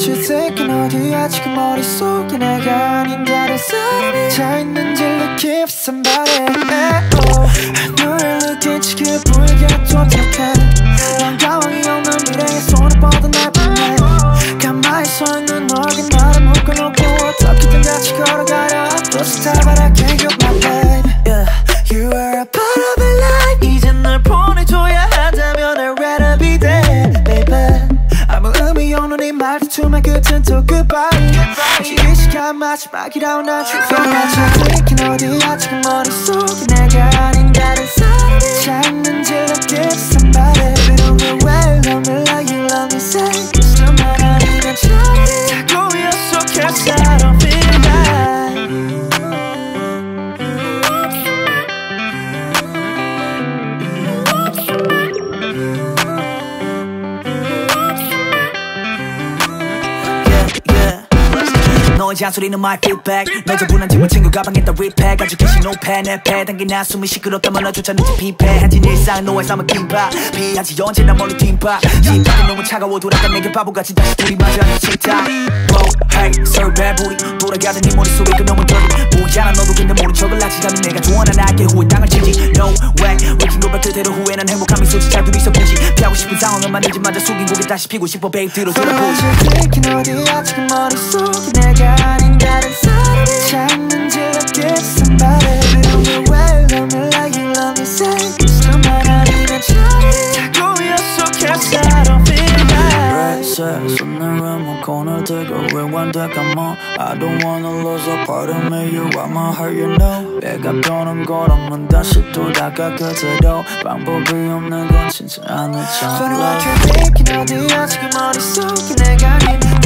what you thinking 어디야 지금 머릿속에 내가 아닌 다른 사람이 차 있는지 look if somebody 너를 느낀 지게 보이게 도착해 난 가망이 없는 미래에 손을 뻗어 내보내 가만히 서있는 너에게 나를 묶어놓고 어떻게든 같이 걸어가려 버스 타봐라 can't get my babe yeah. You are a part of my life 이젠 널 보내줘야 한다면 I'd rather be dead baby 아무 의미 없는 이 말투만 끝은 또 goodbye 이 시간 마지막이라고 난 Feel like you're thinking 어디야 지금 머릿속에 내가 아닌 다른 사람이 차 있는지 look at somebody But the way you love me like you love me say Cause 너만 아니면 차라리 다 꼬였어 cause I don't feel right 너의 잔소리는 my feedback 내 저분한 팀은 친구 가방에다 repack 아주 캐시 노패 내 배 당긴 나 숨이 시끄럽다면 너조차 늦지 피폐 한진 일상 너의 삶은 김밥 피하지 언제나 멀리 뒷밥 집밥이 너무 차가워 돌아가 내게 바보같이 다시 둘이 맞아하는 식탁 Wow hey serve bad booty 돌아가던 네 머릿속에 그놈은 dirty 뭐야 너도 근데 모른 척을 하지 감히 내가 좋아하는 나에게 후회 땅을 치지 No way waking up 그대로 후회는 행복한 미소지 잘 둘이서 보지 피하고 싶은 상황을 만들지 마자 숙인 고개 다시 피고 싶어 babe 뒤로 돌아보지 어디야 지금 머릿속에 내가 아닌 다른 사람이 차 있는지 look at somebody But the way you love me like you love me say Cause 너만 아니면 차라리 다 꼬였어 cause I don't feel right Says in the room I'm gonna take a rewind come on I don't wanna lose a part of me You are my heart you know 내가 변한 거라면 다시 돌아가 그대로 방법이 없는 건 진짜 아니잖아 Funny what you're thinking 어디야 지금 머릿속에 내가 아닌